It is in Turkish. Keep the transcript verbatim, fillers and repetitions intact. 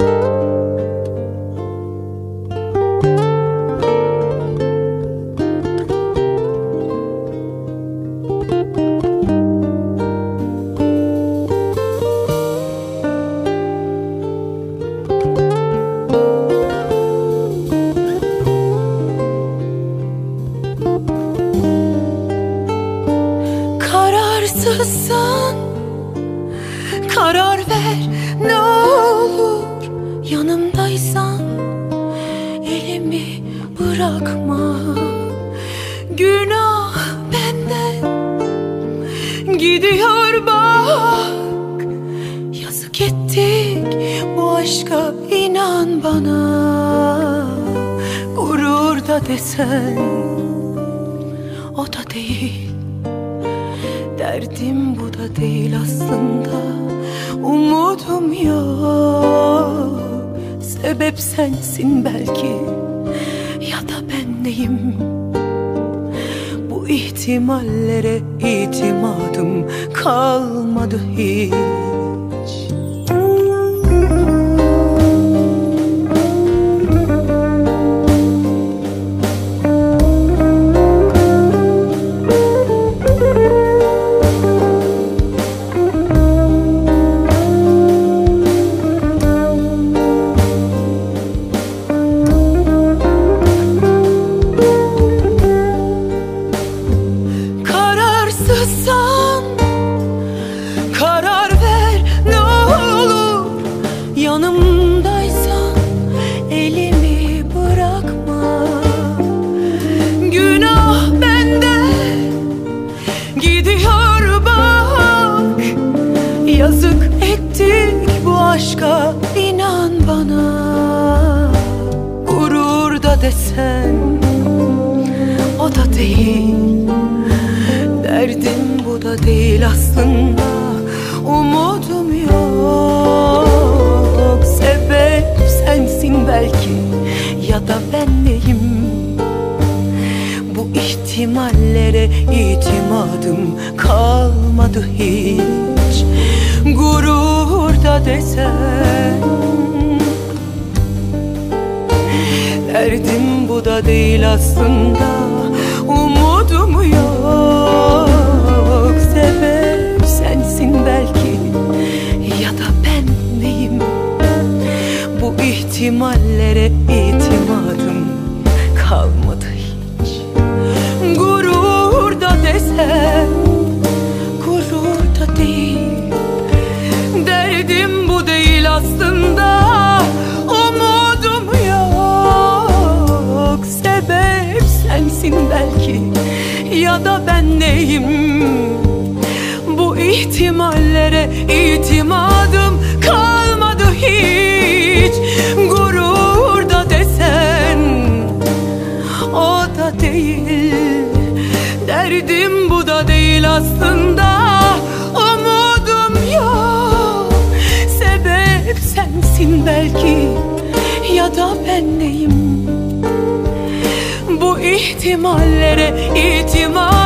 Kararsızsan karar ver ne olur, yanımdaysan elimi bırakma. Günah benden gidiyor bak, yazık ettik bu aşka, inan bana. Gurur da desen o da değil, derdim bu da değil aslında. Umudum yok, sebep sensin belki, ya da ben neyim? Bu ihtimallere itimadım kalmadı hiç. Karar ver ne olur, yanımdaysan elimi bırakma. Günah benden gidiyor bak, yazık ettik bu aşka, inan bana. Gurur da desen o da değil, derdim bu da değil aslında. Umudum yok, sebep sensin belki, ya da ben neyim? Bu ihtimallere itimadım kalmadı hiç. Gurur da desen derdim bu da değil aslında. Umudum yok, sebep sensin belki, ya da ben neyim? Bu ihtimallere itimadım kalmadı hiç. Gurur da desen gurur da değil, derdim bu değil aslında. Umudum yok, sebep sensin belki, ya da ben neyim? Bu ihtimallere itimadım kalmadı hiç. Gurur da desen o da değil, derdim bu da değil aslında. Umudum yok, sebep sensin belki, ya da ben neyim? Bu ihtimallere itimadım